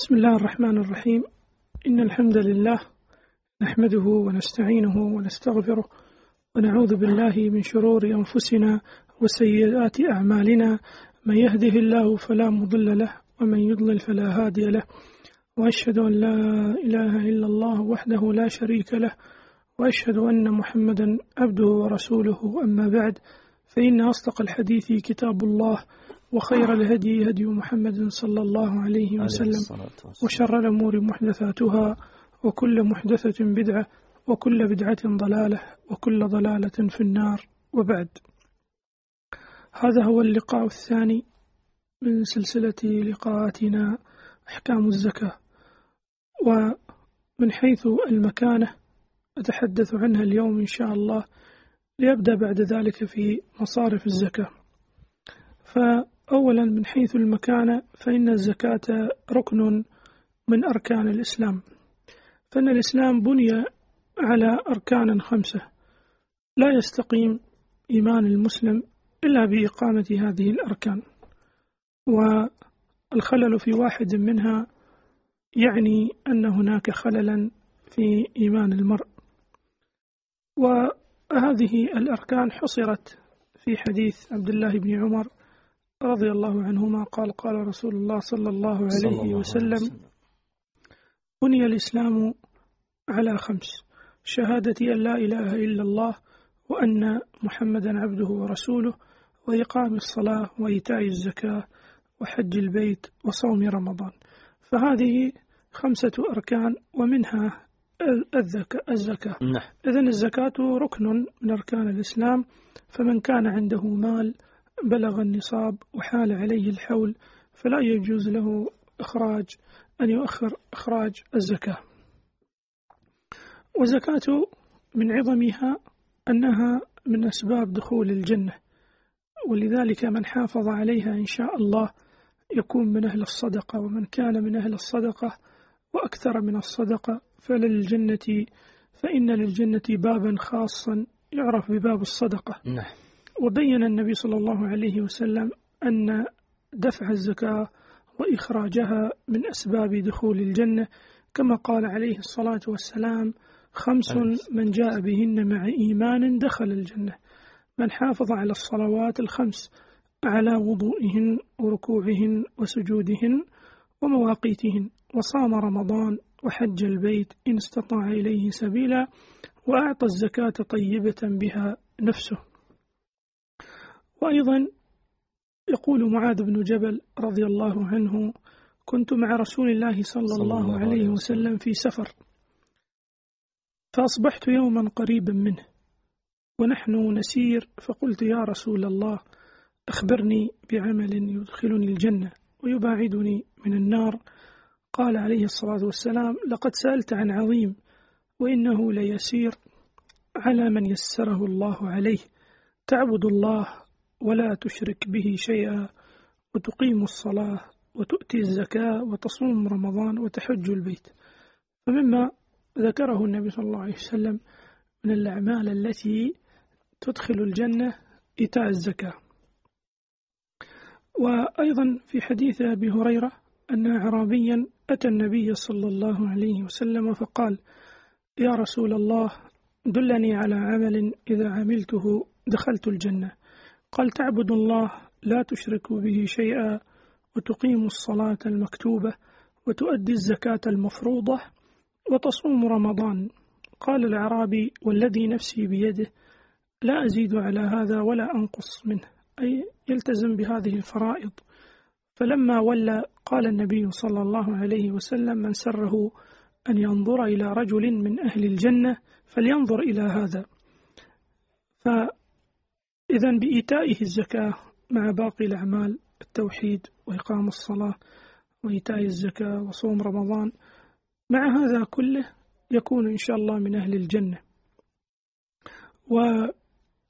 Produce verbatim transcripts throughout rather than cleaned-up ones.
بسم الله الرحمن الرحيم. إن الحمد لله نحمده ونستعينه ونستغفره ونعوذ بالله من شرور أنفسنا وسيئات أعمالنا. من يهده الله فلا مضل له ومن يضلل فلا هادي له، وأشهد أن لا إله إلا الله وحده لا شريك له، وأشهد أن محمدا عبده ورسوله. أما بعد، فإن أصدق الحديث كتاب الله، وخير الهدي هدي محمد صلى الله عليه وسلم، وشر الأمور محدثاتها، وكل محدثة بدعة، وكل بدعة ضلالة، وكل ضلالة في النار. وبعد، هذا هو اللقاء الثاني من سلسلة لقاءاتنا أحكام الزكاة، ومن حيث المكانة أتحدث عنها اليوم إن شاء الله، ليبدأ بعد ذلك في مصارف الزكاة. فأولا من حيث المكانة، فإن الزكاة ركن من أركان الإسلام، فإن الإسلام بني على أركان خمسة لا يستقيم إيمان المسلم إلا بإقامة هذه الأركان، والخلل في واحد منها يعني أن هناك خللا في إيمان المرء. وهذه الأركان حصرت في حديث عبد الله بن عمر رضي الله عنهما قال: قال رسول الله صلى الله عليه وسلم: بني الإسلام على خمس: شهادة أن لا إله إلا الله وأن محمدا عبده ورسوله، وإقام الصلاة، وإيتاء الزكاة، وحج البيت، وصوم رمضان. فهذه خمسة أركان، ومنها الزكاة. إذن الزكاة ركن من أركان الإسلام، فمن كان عنده مال بلغ النصاب وحال عليه الحول فلا يجوز له إخراج أن يؤخر إخراج الزكاة. وزكاة من عظمها أنها من أسباب دخول الجنة، ولذلك من حافظ عليها إن شاء الله يكون من أهل الصدقة، ومن كان من أهل الصدقة وأكثر من الصدقة فللجنة فإن للجنة بابا خاصا يعرف بباب الصدقة. نعم. وبين النبي صلى الله عليه وسلم أن دفع الزكاة وإخراجها من أسباب دخول الجنة، كما قال عليه الصلاة والسلام: خمس من جاء بهن مع إيمان دخل الجنة: من حافظ على الصلوات الخمس على وضوئهن وركوعهن وسجودهن ومواقيتهن، وصام رمضان، وحج البيت إن استطاع إليه سبيلا، وأعطى الزكاة طيبة بها نفسه. وأيضا يقول معاذ بن جبل رضي الله عنه: كنت مع رسول الله صلى الله عليه وسلم في سفر، فأصبحت يوما قريبا منه ونحن نسير، فقلت: يا رسول الله، أخبرني بعمل يدخلني الجنة ويباعدني من النار. قال عليه الصلاة والسلام: لقد سألت عن عظيم، وإنه ليسير على من يسره الله عليه: تعبد الله ولا تشرك به شيئا، وتقيم الصلاة، وتؤتي الزكاة، وتصوم رمضان، وتحج البيت. فمما ذكره النبي صلى الله عليه وسلم من الأعمال التي تدخل الجنة إيتاء الزكاة. وأيضا في حديث أبي هريرة أن أعرابيا أتى النبي صلى الله عليه وسلم فقال: يا رسول الله، دلني على عمل إذا عملته دخلت الجنة. قال: تعبد الله لا تشرك به شيئا، وتقيم الصلاة المكتوبة، وتؤدي الزكاة المفروضة، وتصوم رمضان. قال الأعرابي: والذي نفسي بيده لا أزيد على هذا ولا أنقص منه، أي يلتزم بهذه الفرائض. فلما ولى قال النبي صلى الله عليه وسلم: من سره أن ينظر إلى رجل من أهل الجنة فلينظر إلى هذا. فإذا بإيتائه الزكاة مع باقي الأعمال، التوحيد وإقام الصلاة وإيتاء الزكاة وصوم رمضان، مع هذا كله يكون إن شاء الله من أهل الجنة. وأيضا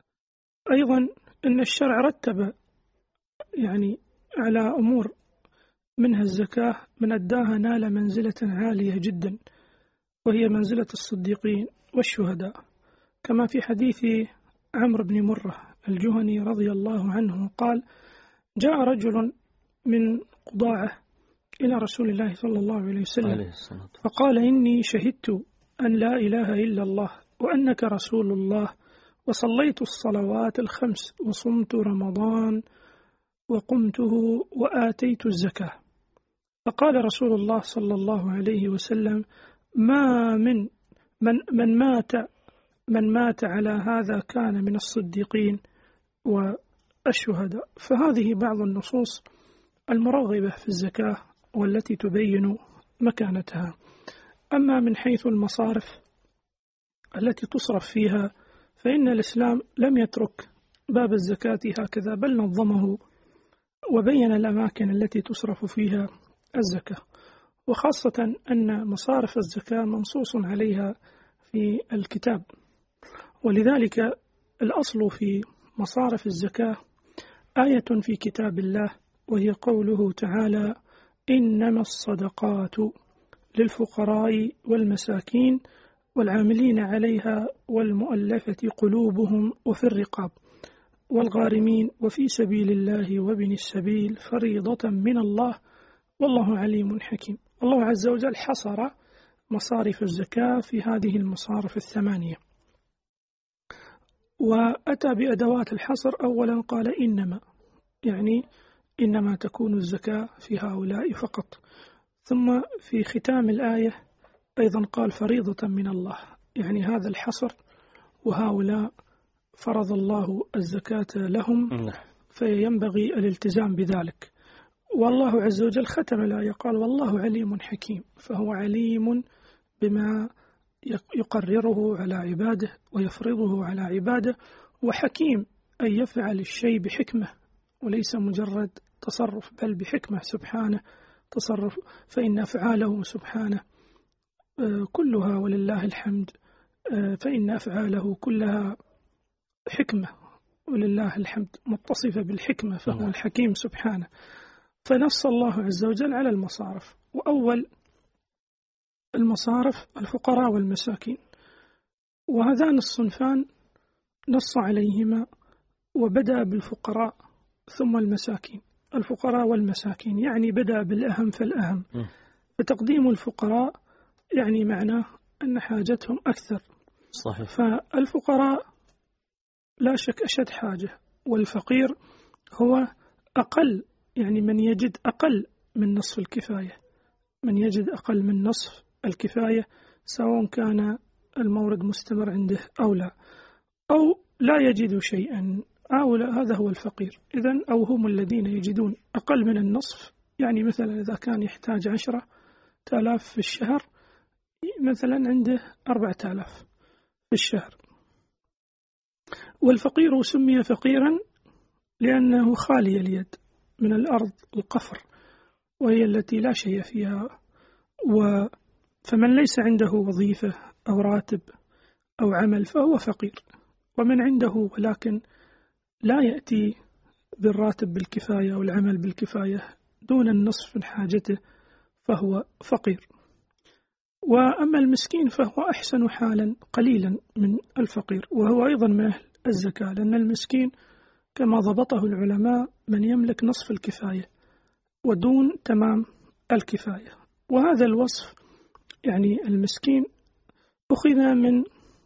أن الشرع رتب يعني على أمور منها الزكاة، من أداها نال منزلة عالية جدا، وهي منزلة الصديقين والشهداء، كما في حديث عمرو بن مرة الجهني رضي الله عنه قال: جاء رجل من قضاعة إلى رسول الله صلى الله عليه وسلم فقال إني شهدت أن لا إله إلا الله وأنك رسول الله وصليت الصلوات الخمس وصمت رمضان وقمته وآتيت الزكاة. فقال رسول الله صلى الله عليه وسلم ما من من من مات من مات على هذا كان من الصديقين والشهداء. فهذه بعض النصوص المرغبة في الزكاة والتي تبين مكانتها. أما من حيث المصارف التي تصرف فيها فإن الإسلام لم يترك باب الزكاة هكذا، بل نظمه وبين الأماكن التي تصرف فيها الزكاة، وخاصة أن مصارف الزكاة منصوص عليها في الكتاب. ولذلك الأصل في مصارف الزكاة آية في كتاب الله، وهي قوله تعالى إنما الصدقات للفقراء والمساكين والعاملين عليها والمؤلفة قلوبهم وفي الرقاب والغارمين وفي سبيل الله وابن السبيل فريضة من الله والله عليم حكيم. الله عز وجل حصر مصارف الزكاة في هذه المصارف الثمانية، وأتى بأدوات الحصر. أولا قال إنما، يعني إنما تكون الزكاة في هؤلاء فقط. ثم في ختام الآية أيضا قال فريضة من الله، يعني هذا الحصر وهؤلاء فرض الله الزكاة لهم فينبغي الالتزام بذلك. والله عز وجل ختم الآية قال والله عليم حكيم، فهو عليم بما يقرره على عباده ويفرضه على عباده، وحكيم أن يفعل الشيء بحكمة وليس مجرد تصرف، بل بحكمة سبحانه تصرف، فإن أفعاله سبحانه كلها ولله الحمد، فإن أفعاله كلها حكمة ولله الحمد، متصفة بالحكمة، فهو الحكيم سبحانه. فنص الله عز وجل على المصارف، وأول المصارف الفقراء والمساكين، وهذان الصنفان نص عليهما وبدأ بالفقراء ثم المساكين. الفقراء والمساكين يعني بدأ بالأهم فالأهم، فتقديم الفقراء يعني معناه أن حاجتهم أكثر. صحيح. فالفقراء لا شك أشد حاجة، والفقير هو أقل، يعني من يجد أقل من نصف الكفاية، من يجد أقل من نصف الكفاية سواء كان المورد مستمر عنده أو لا، أو لا يجد شيئا أو لا، هذا هو الفقير. إذن أو هم الذين يجدون أقل من النصف، يعني مثلا إذا كان يحتاج عشرة آلاف في الشهر، مثلا عنده أربعة آلاف في الشهر. والفقير سمي فقيرا لأنه خالي اليد من الأرض القفر، وهي التي لا شيء فيها. و فمن ليس عنده وظيفة أو راتب أو عمل فهو فقير، ومن عنده ولكن لا يأتي بالراتب بالكفاية والعمل بالكفاية دون النصف من حاجته فهو فقير. وأما المسكين فهو أحسن حالا قليلا من الفقير، وهو أيضا من أهل الزكاة، لأن المسكين كما ضبطه العلماء من يملك نصف الكفاية ودون تمام الكفاية. وهذا الوصف يعني المسكين أخذ من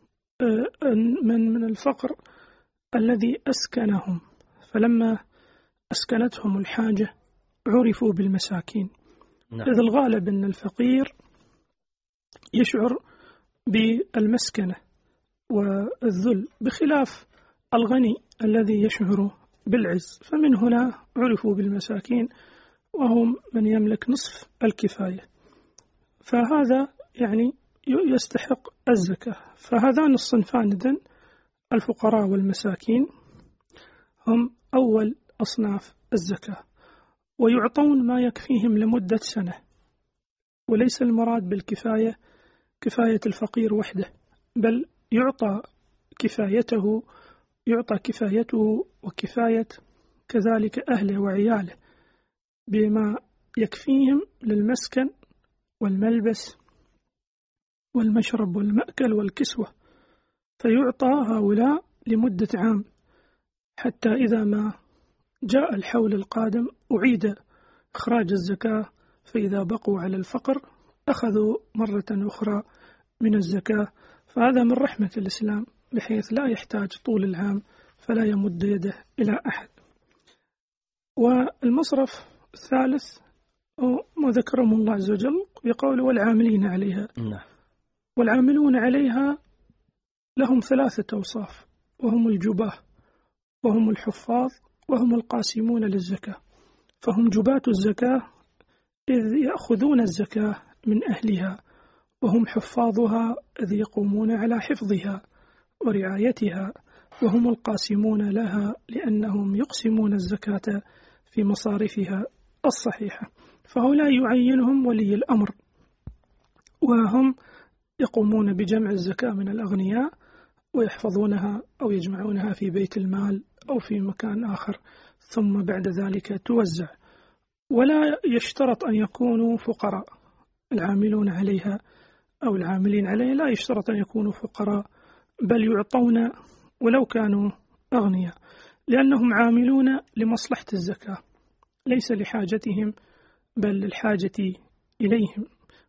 من من الفقر الذي أسكنهم، فلما أسكنتهم الحاجة عرفوا بالمساكين. نعم. إذ الغالب أن الفقير يشعر بالمسكنة والذل بخلاف الغني الذي يشعر بالعز، فمن هنا عرفوا بالمساكين وهم من يملك نصف الكفاية، فهذا يعني يستحق الزكاة. فهذان الصنفان إذن الفقراء والمساكين هم أول أصناف الزكاة، ويعطون ما يكفيهم لمدة سنة، وليس المراد بالكفاية كفاية الفقير وحده، بل يعطى كفايته يعطى كفايته وكفاية كذلك أهله وعياله بما يكفيهم للمسكن والملبس والمشرب والمأكل والكسوة، فيعطى هؤلاء لمدة عام حتى إذا ما جاء الحول القادم أعيد إخراج الزكاة فإذا بقوا على الفقر أخذوا مرة أخرى من الزكاة. فهذا من رحمة الإسلام بحيث لا يحتاج طول العام فلا يمد يده إلى أحد. والمصرف الثالث ما ذكرهم الله عز وجل بقول والعاملين عليها. والعاملون عليها لهم ثلاثة أوصاف، وهم الجباه وهم الحفاظ وهم القاسمون للزكاة. فهم جباة الزكاة إذ يأخذون الزكاة من أهلها، وهم حفاظها إذ يقومون على حفظها ورعايتها، وهم القاسمون لها لأنهم يقسمون الزكاة في مصارفها الصحيحة. فهؤلاء يعينهم ولي الأمر، وهم يقومون بجمع الزكاة من الأغنياء ويحفظونها أو يجمعونها في بيت المال أو في مكان آخر، ثم بعد ذلك توزع. ولا يشترط أن يكونوا فقراء العاملون عليها أو العاملين عليها، لا يشترط أن يكونوا فقراء، بل يعطون ولو كانوا أغنياء، لأنهم عاملون لمصلحة الزكاة ليس لحاجتهم بل للحاجة إليهم.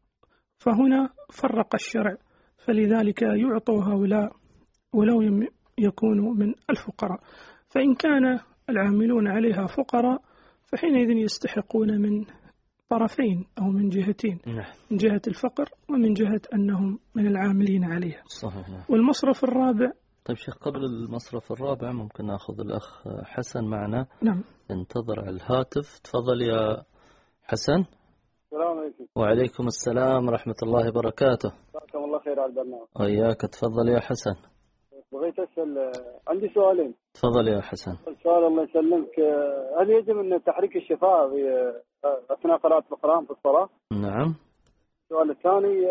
فهنا فرق الشرع، فلذلك يعطوا هؤلاء ولو يكونوا من الفقراء. فإن كان العاملون عليها فقراء فحينئذ يستحقون من طرفين أو من جهتين، من جهة الفقر ومن جهة أنهم من العاملين عليها. صحيح. والمصرف الرابع. طيب شيخ، قبل المصرف الرابع ممكن نأخذ الأخ حسن معنا؟ نعم. انتظر على الهاتف. تفضل يا حسن. السلام عليكم. وعليكم السلام ورحمة الله وبركاته. جزاكم الله خير على البرنامج. وإياك. تفضل يا حسن. بغيت أسأل، عندي سؤالين. تفضل يا حسن. السؤال الله يسلمك، هل يجب أن تحريك الشفاه في أثناء قراءة القرآن في الصلاة؟ نعم. السؤال الثاني،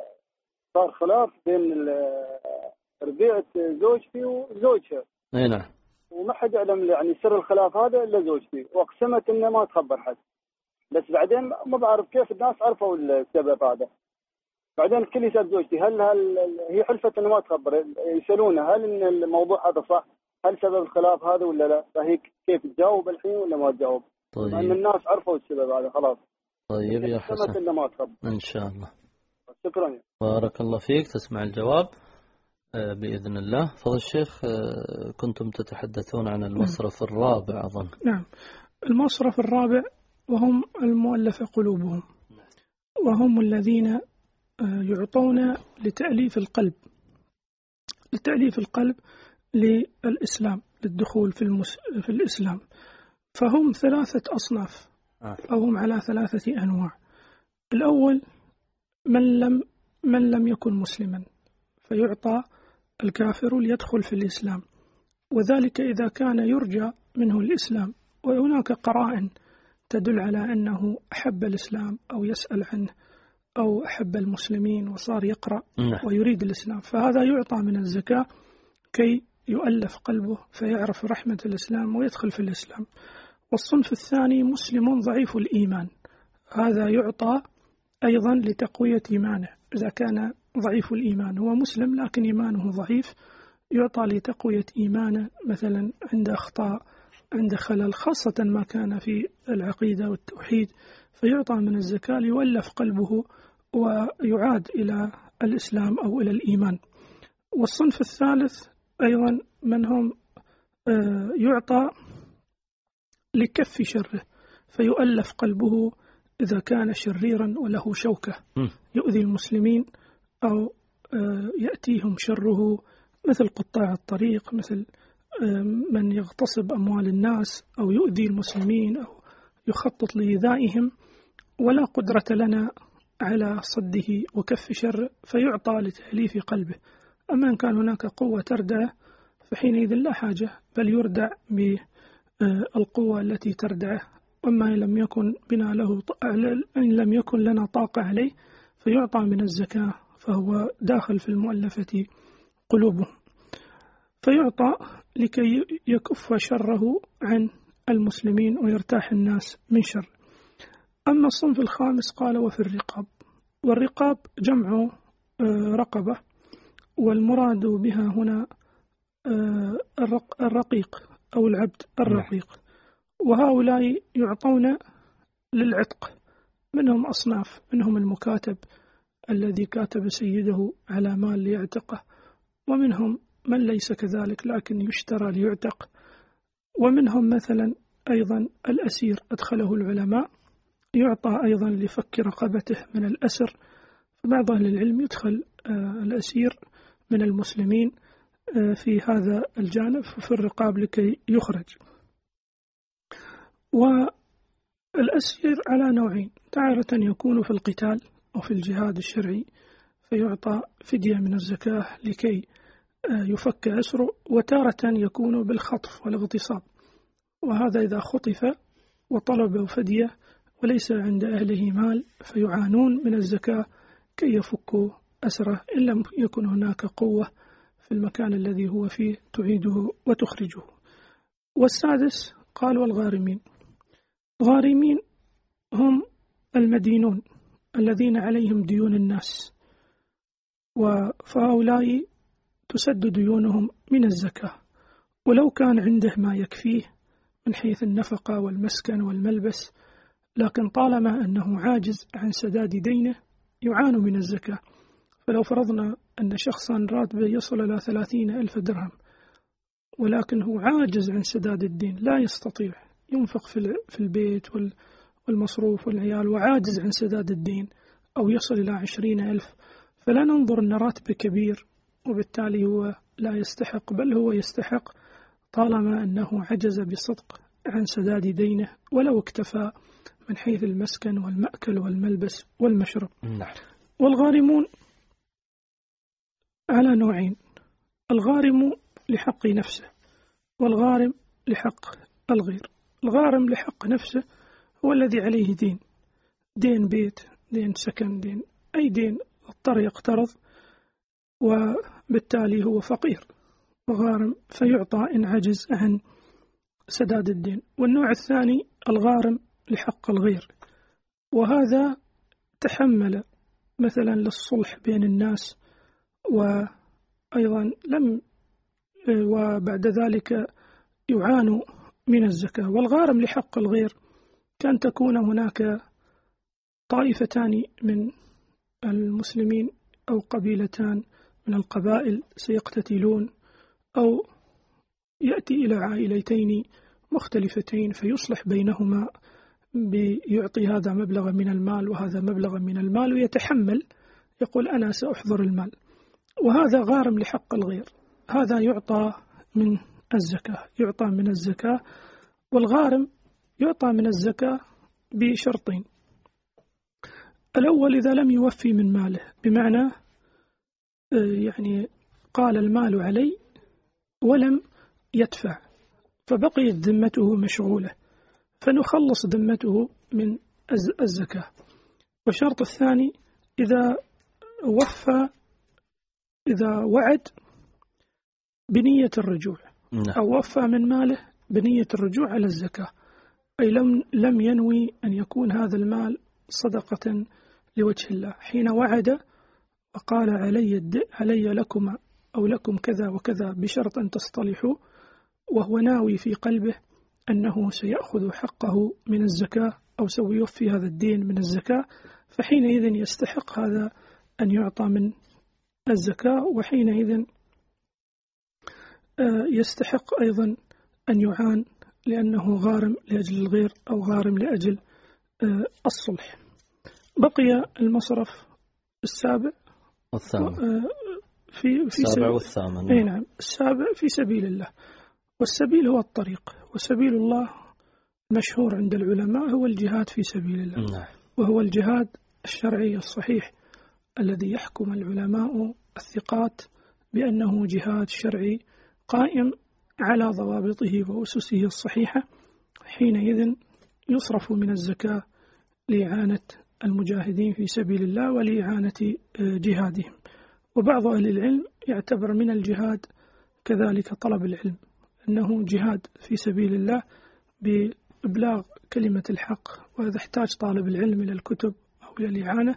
صار خلاف بين ربيعة زوجتي وزوجها. اي نعم. وما حد يعلم يعني سر الخلاف هذا إلا زوجتي، وأقسمت إنه ما تخبر حد، بس بعدين ما بعرف كيف الناس عرفوا السبب هذا. بعدين الكل يسأل زوجتي هل هل هي حلفت إنه ما تخبر، يسألونها هل إن الموضوع هذا صح، هل سبب الخلاف هذا ولا لا، فهي كيف تجاوب الحين ولا ما تجاوب؟ طيب. لأن الناس عرفوا السبب هذا خلاص. طيب يا حسن. إنه ما تخبر. إن شاء الله. شكرا. بارك الله فيك. تسمع الجواب بإذن الله. فضل الشيخ، كنتم تتحدثون عن المصرف الرابع أظن. نعم، المصرف الرابع وهم المؤلفة قلوبهم، وهم الذين يعطون لتأليف القلب لتأليف القلب للإسلام، للدخول في, المس... في الإسلام. فهم ثلاثة أصناف أو هم على ثلاثة أنواع. الأول من لم من لم يكن مسلما فيعطى الكافر ليدخل في الإسلام، وذلك إذا كان يرجى منه الإسلام وهناك قرائن تدل على أنه أحب الإسلام أو يسأل عنه أو أحب المسلمين وصار يقرأ ويريد الإسلام، فهذا يعطى من الزكاة كي يؤلف قلبه فيعرف رحمة الإسلام ويدخل في الإسلام. والصنف الثاني مسلم ضعيف الإيمان، هذا يعطى أيضا لتقوية إيمانه. إذا كان ضعيف الإيمان هو مسلم لكن إيمانه ضعيف، يعطى لتقوية إيمانه، مثلا عند أخطاء، عند خلل، خاصة ما كان في العقيدة والتوحيد، فيعطى من الزكاة ليولف قلبه ويعاد إلى الإسلام أو إلى الإيمان. والصنف الثالث أيضا من هم يعطى لكف شره، فيؤلف قلبه إذا كان شريرا وله شوكة يؤذي المسلمين أو يأتيهم شره، مثل قطاع الطريق، مثل من يغتصب أموال الناس أو يؤذي المسلمين أو يخطط لإيذائهم، ولا قدرة لنا على صده وكف شر، فيعطى لتأليف قلبه. أما إن كان هناك قوة تردع فحينئذ لا حاجة، بل يردع بالقوة التي تردعه. وما إن لم يكن بنا له إن لم يكن لنا طاقة عليه فيعطى من الزكاة، فهو داخل في المؤلفة قلوبهم، فيعطى لكي يكف شره عن المسلمين ويرتاح الناس من شر. أما الصنف الخامس قال وفي الرقاب، والرقاب جمع رقبة، والمراد بها هنا الرقيق أو العبد الرقيق، وهؤلاء يعطون للعتق منهم أصناف، منهم المكاتب الذي كاتب سيده على مال ليعتقه، ومنهم من ليس كذلك لكن يشترى ليعتق، ومنهم مثلا أيضا الأسير أدخله العلماء يعطى أيضا لفك رقبته من الأسر. فبعض أهل العلم يدخل الأسير من المسلمين في هذا الجانب في الرقاب لكي يخرج. والأسير على نوعين، تارة يكون في القتال أو في الجهاد الشرعي فيعطى فدية من الزكاة لكي يفك أسره، وتارة يكون بالخطف والاغتصاب، وهذا إذا خطف وطلبوا فدية وليس عند أهله مال فيعانون من الزكاة كي يفكوا أسره إن لم يكن هناك قوة في المكان الذي هو فيه تعيده وتخرجه. والسادس قال والغارمين. الغارمين هم المدينون الذين عليهم ديون الناس، فهؤلاء تسد ديونهم من الزكاة، ولو كان عنده ما يكفيه من حيث النفقة والمسكن والملبس، لكن طالما أنه عاجز عن سداد دينه يعان من الزكاة. فلو فرضنا أن شخصا راتبه يصل إلى ثلاثين ألف درهم ولكنه عاجز عن سداد الدين، لا يستطيع ينفق في البيت والمصروف والعيال وعاجز عن سداد الدين، أو يصل إلى عشرين ألف، فلا ننظر أن راتبه كبير وبالتالي هو لا يستحق، بل هو يستحق طالما أنه عجز بصدق عن سداد دينه ولو اكتفى من حيث المسكن والمأكل والملبس والمشرب. نعم. والغارمون على نوعين، الغارم لحق نفسه والغارم لحق الغير. الغارم لحق نفسه هو الذي عليه دين، دين بيت، دين سكن، دين أي دين اضطر يقترض وبالتالي هو فقير وغارم فيعطى إن عجز عن سداد الدين. والنوع الثاني الغارم لحق الغير، وهذا تحمل مثلا للصلح بين الناس وأيضا لم وبعد ذلك يعانوا من الزكاة. والغارم لحق الغير كان تكون هناك طائفتان من المسلمين أو قبيلتان من القبائل سيقتتلون، أو يأتي إلى عائلتين مختلفتين فيصلح بينهما بيعطي هذا مبلغ من المال وهذا مبلغ من المال ويتحمل، يقول أنا سأحضر المال، وهذا غارم لحق الغير، هذا يعطى من الزكاة، يعطى من الزكاة. والغارم يعطى من الزكاة بشرطين: الأول إذا لم يوفي من ماله، بمعنى يعني قال المال علي ولم يدفع فبقيت ذمته مشغولة فنخلص ذمته من الزكاة. والشرط الثاني إذا وفى، إذا وعد بنية الرجوع أو وفى من ماله بنية الرجوع على الزكاة، أي لم لم ينوي أن يكون هذا المال صدقة لوجه الله، حين وعد وقال علي علي لكم أو لكم كذا وكذا بشرط أن تصطلحوا، وهو ناوي في قلبه أنه سيأخذ حقه من الزكاة أو سيوفي هذا الدين من الزكاة، فحينئذ يستحق هذا أن يعطى من الزكاة، وحينئذ يستحق أيضا أن يعان لأنه غارم لأجل الغير أو غارم لأجل الصلح. بقي المصرف السابع والثامن في في السابع والثامن. أي نعم، السابع في سبيل الله، والسبيل هو الطريق، وسبيل الله مشهور عند العلماء هو الجهاد في سبيل الله. نعم. وهو الجهاد الشرعي الصحيح الذي يحكم العلماء الثقات بأنه جهاد شرعي قائم على ضوابطه وأسسه الصحيحة، حينئذ يصرف من الزكاة لإعانة المجاهدين في سبيل الله ولإعانة جهادهم. وبعض أهل العلم يعتبر من الجهاد كذلك طلب العلم، أنه جهاد في سبيل الله بإبلاغ كلمة الحق، وإذا احتاج طالب العلم إلى الكتب أو إلى الإعانة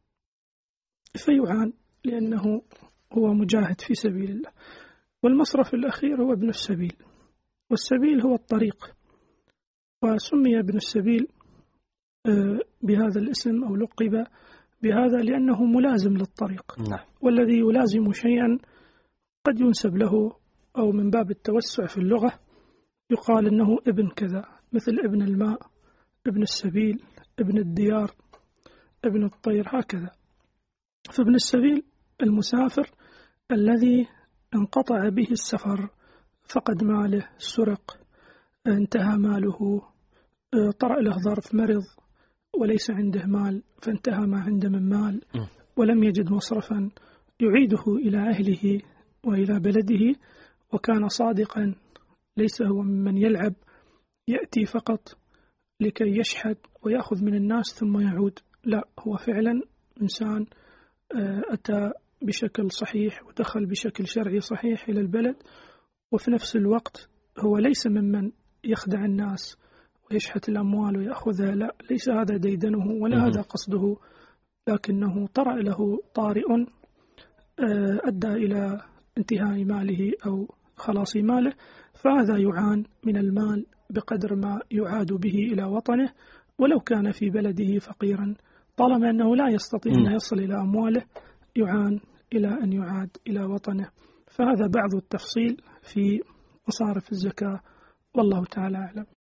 فيعان لأنه هو مجاهد في سبيل الله. والمصرف الأخير هو ابن السبيل، والسبيل هو الطريق، وسمي ابن السبيل بهذا الاسم أو لقب بهذا لأنه ملازم للطريق. نعم. والذي يلازم شيئا قد ينسب له أو من باب التوسع في اللغة يقال إنه ابن كذا، مثل ابن الماء، ابن السبيل، ابن الديار، ابن الطير، هكذا. فابن السبيل المسافر الذي انقطع به السفر، فقد ماله، سرق، انتهى ماله، طرأ له ظرف، مرض وليس عنده مال فانتهى ما عنده من مال ولم يجد مصرفا يعيده إلى أهله وإلى بلده، وكان صادقا، ليس هو ممن يلعب يأتي فقط لكي يشحت ويأخذ من الناس ثم يعود، لا، هو فعلا إنسان أتى بشكل صحيح ودخل بشكل شرعي صحيح إلى البلد، وفي نفس الوقت هو ليس ممن يخدع الناس ويشحت الأموال ويأخذها، لا، ليس هذا ديدنه ولا هذا قصده، لكنه طرأ له طارئ أدى إلى انتهاء ماله أو خلاص ماله، فهذا يعان من المال بقدر ما يعاد به إلى وطنه، ولو كان في بلده فقيرا، طالما أنه لا يستطيع أن يصل إلى أمواله يعان إلى أن يعاد إلى وطنه. فهذا بعض التفصيل في مصارف الزكاة، والله تعالى أعلم.